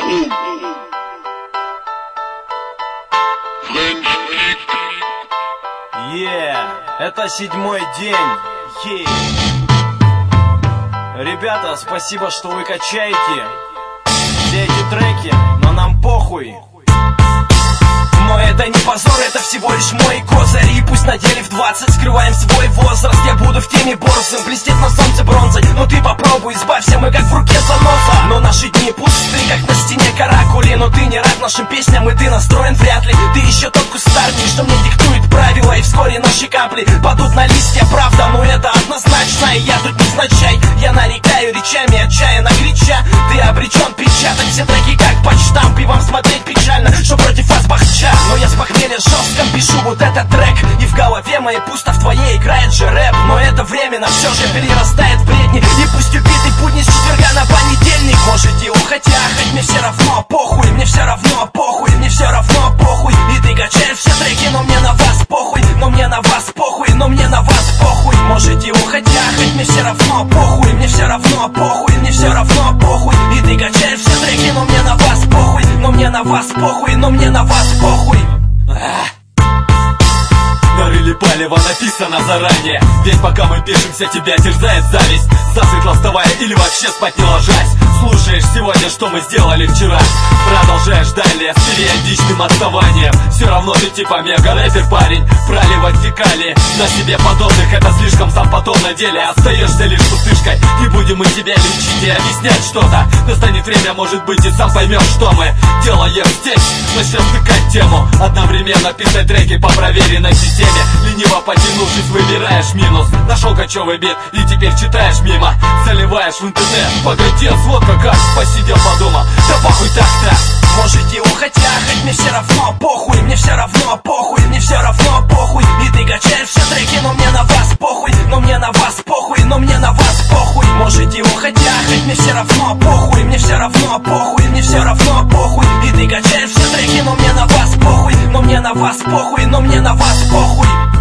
Это 7-й день. Ребята, спасибо, что вы качаете все эти треки, но нам похуй. Но это не позор, это всего лишь мой козырь. И пусть на деле в 20 скрываем свой возраст. Я буду в теме борзым, блестеть на солнце бронзой. Но ты попробуй, избавься, мы как в руке заноза. Но наши дни пусты, как на стене каракули. Но ты не рад нашим песням, и ты настроен вряд ли. Ты еще тот кустарник, что мне диктует правила. И вскоре наши капли падут на листья, правда. Но это однозначно, и я тут невзначай. Я нарекаю речами, отчаянно крича. Ты обречен печатать все треки как почтамп. И вам смотреть печально, что против вас бахча. Но я с похмелья жестком пишу вот этот трек. И в голове моей пусто, в твоей играет же рэп. Но это временно все же перерастает в бредни. И пусть убитый будни с четверга на понедельник. Можете уходить, хоть мне все равно похуй. Мне все равно похуй, мне все равно похуй. И ты качаешь все треки, но мне на вас похуй. Но мне на вас похуй, но мне на вас похуй. Можете уходить, хоть мне все равно похуй. Мне все равно похуй, мне все равно похуй. И ты качаешь все треки, но мне на вас похуй. Но мне на вас похуй, но мне на вас похуй. Нарыли палево, написано заранее. Ведь пока мы пишемся, тебя терзает зависть. Засветло вставая или вообще спать не ложась. Слушаешь сегодня, что мы сделали вчера. Продолжаешь далее с периодичным отставанием. Все равно ты типа мега-рэпер, парень. Проливать фекалии на себе подобных, это слишком сам потом на деле. Остаешься лишь пустышкой. Не будем мы тебя лечить и объяснять что-то. Настанет время, может быть, и сам поймешь, что мы делаем здесь. Начнем втыкать тему, одновременно писать треки по проверенной системе. Лениво потянувшись, выбираешь минус. Нашел кочевый бит и теперь читаешь мимо. Заливаешь в интернет, погоди, сводка как посидел, подумал, да похуй так-то. Можете уходить, хоть мне все равно похуй. Мне все равно похуй, мне все равно похуй. И ты качаешь все треки, но мне на вас похуй. Но мне на вас похуй, но мне на вас похуй. Можете уходить, хоть мне все равно похуй. Мне все равно похуй, мне все равно похуй. И ты качаешь все треки, но мне на вас похуй. Но мне на вас похуй, но мне на вас похуй.